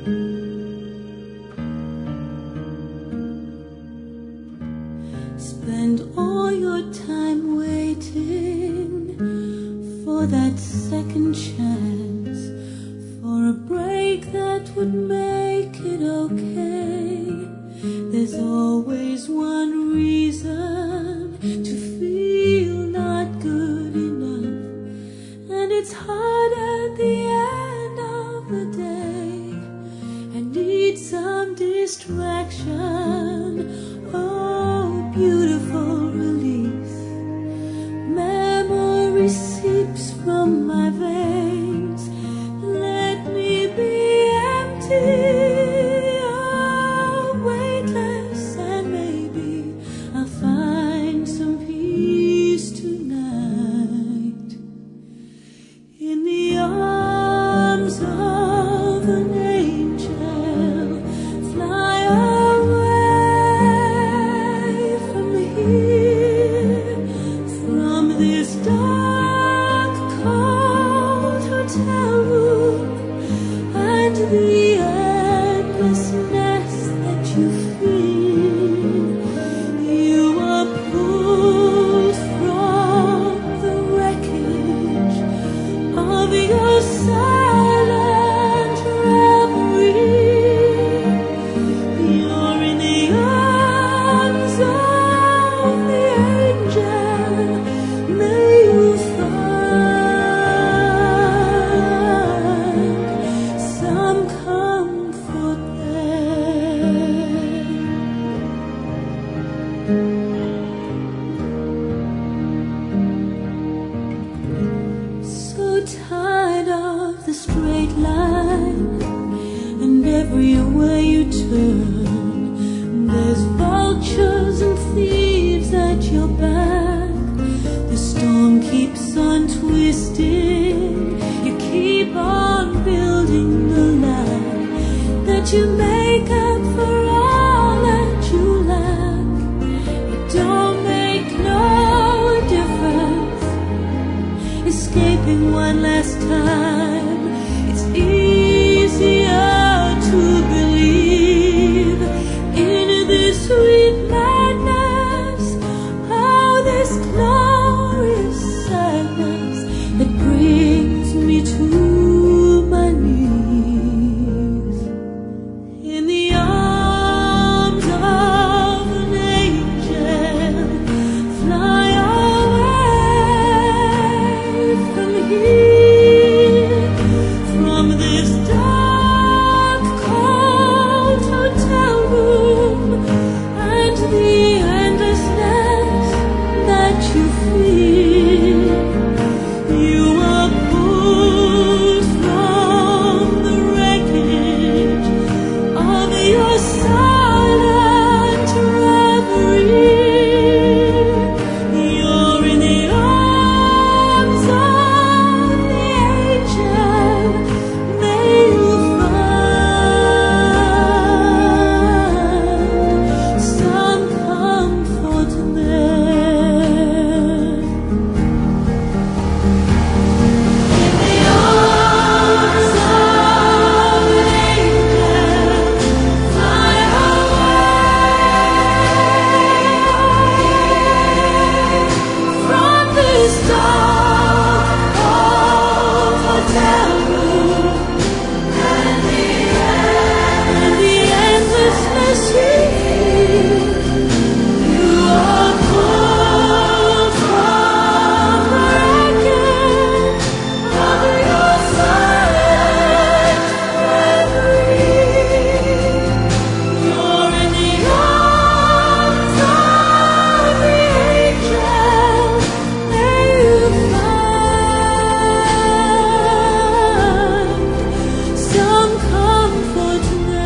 Spend all your time waiting for that second chance, for a break that would make it okay. There's always one reason to feel not good enough, and it's hard at the end of the day. I need some distraction. Oh, beautiful release. Memory seeps from my veins. Let me be empty, oh, weightless, and maybe I'll find some peace tonight in the arms of an angel. Fly away from here, from this dark, cold hotel room, and the endlessness that you feel. You are pulled from the wreckage of your silent reverie. You're in the arms of the angel. May you find some comfort there. So tired of the straight line, and everywhere you turn, there's vultures and thieves at your back. The storm keeps on twisting. You keep on building the lie that you make up for all that you lack. It don't make no difference escaping one last time. It's easier to believe in this sweet madness, oh, this glorious sadness that brings me to my knees. In the arms of an angel, fly away from here, from this dark, cold hotel room, and the endlessness that you feel. You are pulled from the wreckage of your silent reverie. You're in the arms of the angel. May you find some comfort there. In the arms of an angel, fly away from this dark, cold hotel room, and the endlessness you feel. You are pulled from the wreckage of your silent reverie. You're in the arms of the angel. May you find some comfort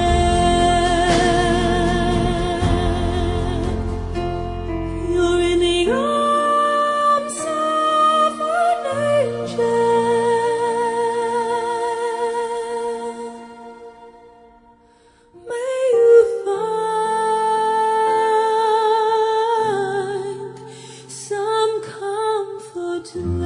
there. You're in the arms of an angel. May you find some comfort there.